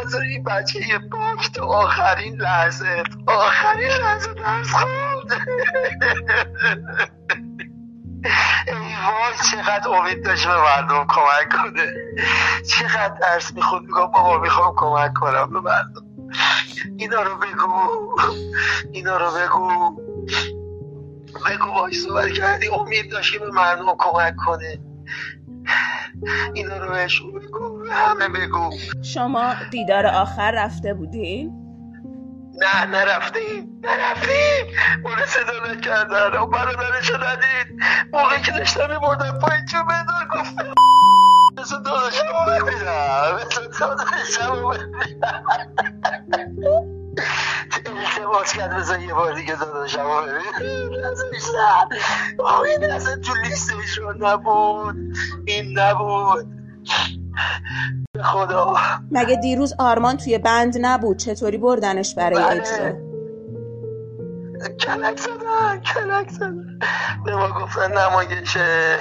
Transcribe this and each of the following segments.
منتظر این بچه یه باک تو آخرین لحظه درس خوند. ای وای چقدر امید داشت به مردم کمک کنه، چقدر درس میخوند میگم بابا میخوام کمک کنم به مردم. اینا رو بگو باش صحبت کردی، امید داشت که به مردم کمک کنه. اینا رو بهشون بگو، همه بگو. شما دیدار آخر رفته بودین؟ نه نرفتیم اون صدا نکردن. اون برادرشو ندید موقعی که داشتم میبردم پایین چون بدار گفتم مثل داداشمو ببینم التماس کرد بذار یه بار دیگه داداشمو ببینم. این اصلا تو لیستشون نبود، این نبود. خدا مگه دیروز آرمان توی بند نبود؟ چطوری بردنش برای اجرا؟ کلک زدن به ما گفتن نمایشه.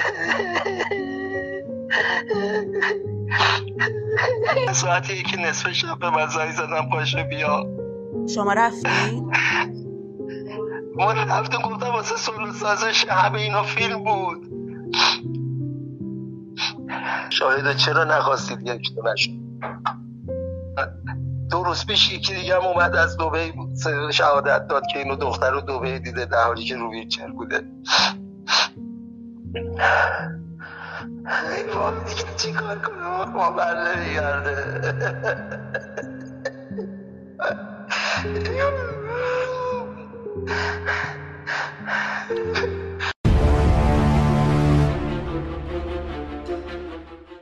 ساعتی 1:30 شب به من زنگ زدن پاشو بیا. شما رفتین؟ ما رفتیم، گفتم واسه سولو سازش همه اینا فیلم بود. شاهده چرا نخواستید یکتون نشد؟ 2 روز پیش یکی دیگه هم اومد از دبی بود، شهادت داد که اینو دختر رو دبی دیده در حالی که رو ویلچر بوده. ای وای دیگه چی کار کنم؟ ما برنمیگرده.